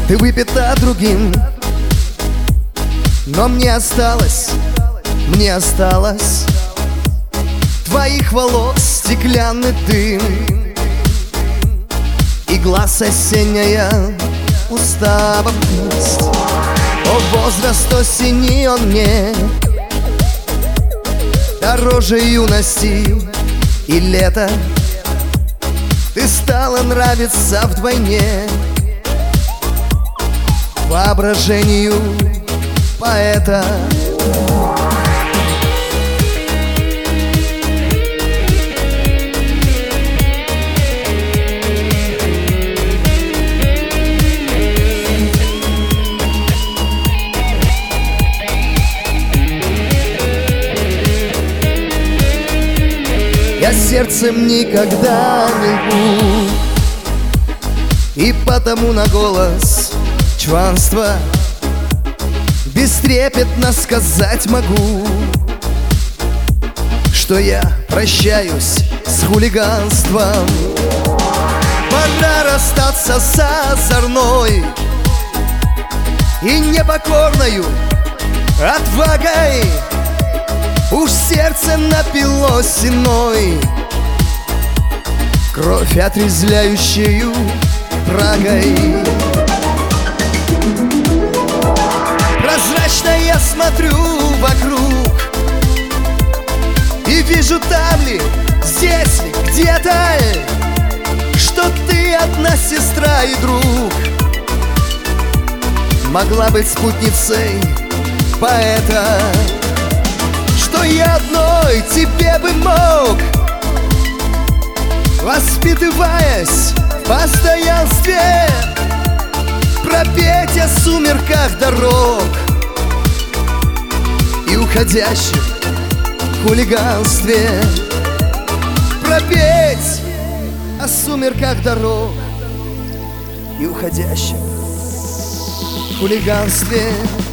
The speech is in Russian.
Ты выпита другим, но мне осталось твоих волос стеклянный дым и глаз осенняя усталость. О, возраст осени, он мне дороже юности и лета. Ты стала нравиться вдвойне воображению поэта. Я сердцем никогда не лгу, и потому на голос чванства бестрепетно сказать могу, что я прощаюсь с хулиганством. Пора расстаться с озорной и непокорною отвагой. Уж сердце напилось иной, кровь отрезвляющую брагой. Прозрачно я смотрю вокруг и вижу там ли, здесь ли, где-то, что ты одна сестра и друг. Могла быть спутницей поэта, что я одной тебе бы мог, воспитываясь в постоянстве, пропеть о сумерках дорог и уходящем хулиганстве. Пропеть о сумерках дорог и уходящем хулиганстве.